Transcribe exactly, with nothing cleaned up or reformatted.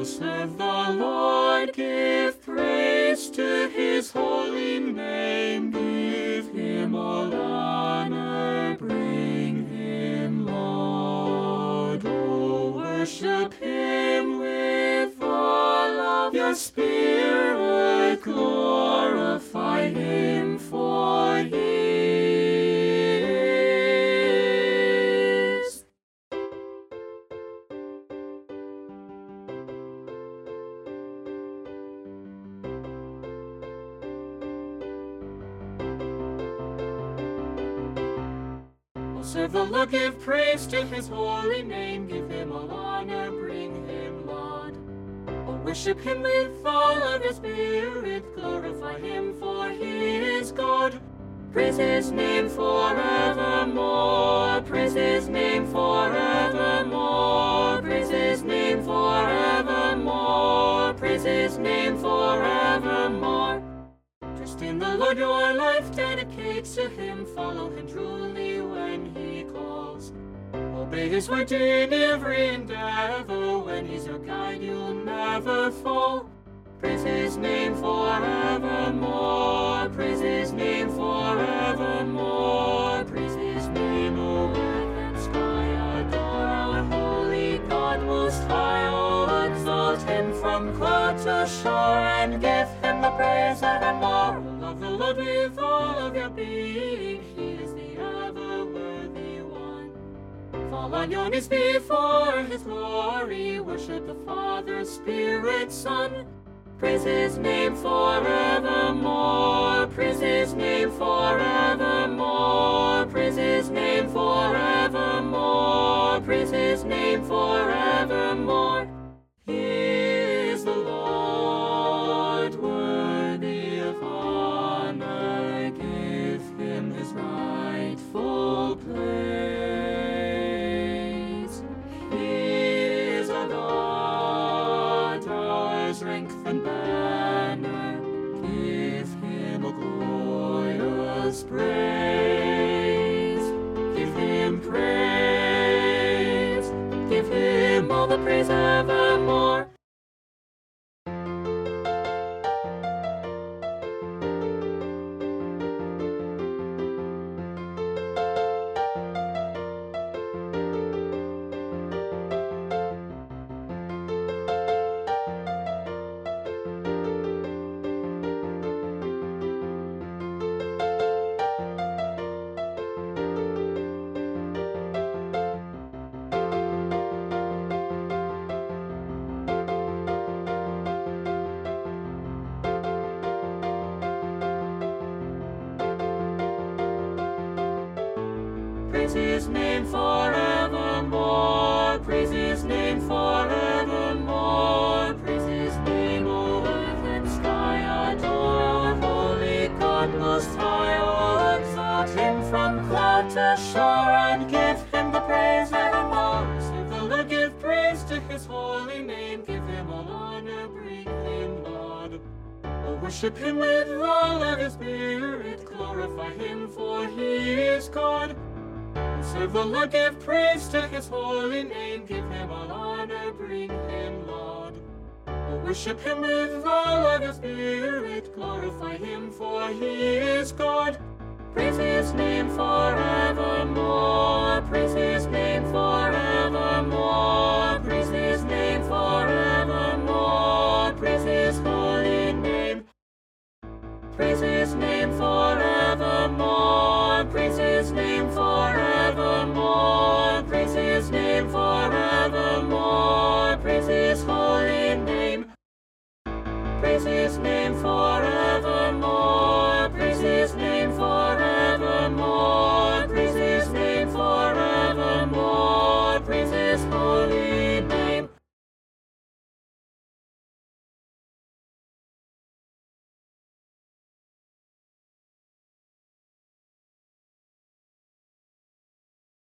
serve the Lord, give praise to his holy name, give him all honor, bring him laud. Oh, worship him with all of your spirit, glorify him for he is. Serve the Lord, give praise to his holy name, give him all honor, bring him laud. Oh, worship him with all of your spirit, glorify him for he is God. Praise his name forevermore, praise his name forevermore, praise his name forevermore, praise his name forevermore. Trust in the Lord, your life dedicate to him, follow him truly when he calls. Obey his word in every endeavor, when he's your guide you'll never fall. Praise his name forevermore, praise his name forevermore, praise his name, O earth and sky, adore our holy God most high. Oh, exalt him from cloud to shore, and give him the praise evermore. Love the Lord with all of your being, he is the ever worthy one. Fall on your knees before his glory, worship the Father, Spirit, Son. Praise his name forevermore, praise his name forevermore, praise his name forevermore, praise his name forevermore. He is the Lord, worthy of honor, give him his rightful place. He is our God, our strength and banner, give him a glorious praise. Give him praise, give him all the praise evermore. Praise his name forevermore, praise his name forevermore, praise his name, O earth and sky, adore our holy God most high. Oh, exalt him from cloud to shore, and give him the praise evermore. Save the Lord, give praise to his holy name, give him all honor, bring him laud. Oh, worship him with all of your spirit, glorify him for he is God. Serve the Lord, give praise to his holy name, give him all honor, bring him laud. Oh, worship him with all of your spirit, glorify him for he is God. Praise his name forevermore,